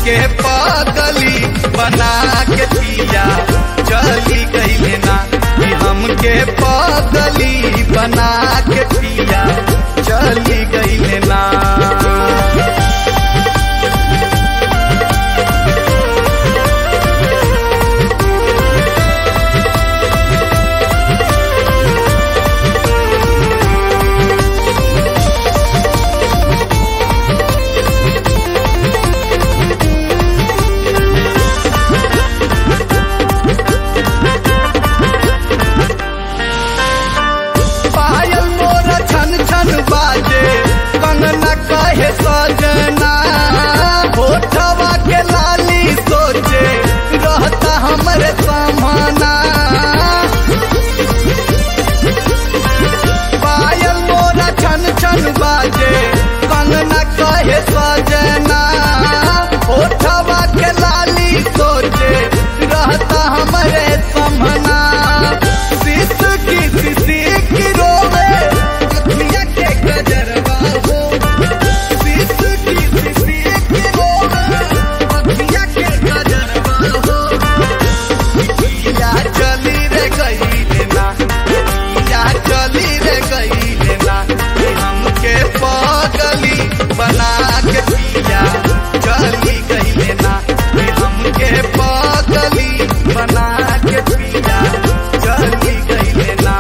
हमके पागली बना के पिया चली गईले ना, कि हमके पागली बना के पिया चली गईले ना। बाजे कंगना कहे सजना, होठवा के लाली सोचे रहता हमरे समाना। पायल मोरा छन छन बाजे कंगना कहे सजना, होठवा के लाली सोचे रहता हमरे समाना। सिसकी रोवे बना के पिया चली गईले ना, हमके पागली बना के पिया चली गईले ना।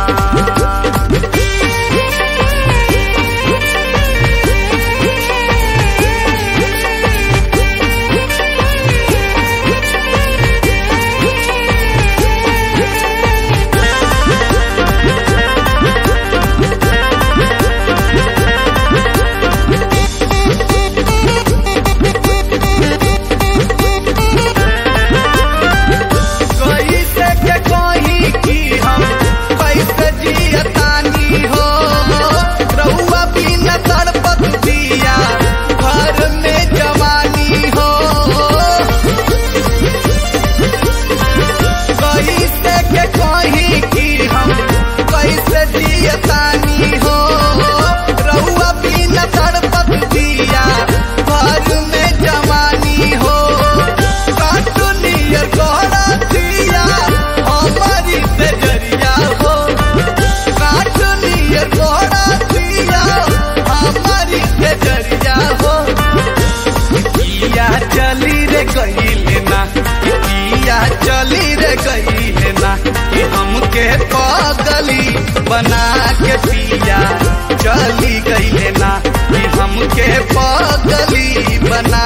चली रे गईले ना, पिया चली रे गईले ना, कि हमके पागली बना के पिया चली गईले ना, कि हमके पागली बना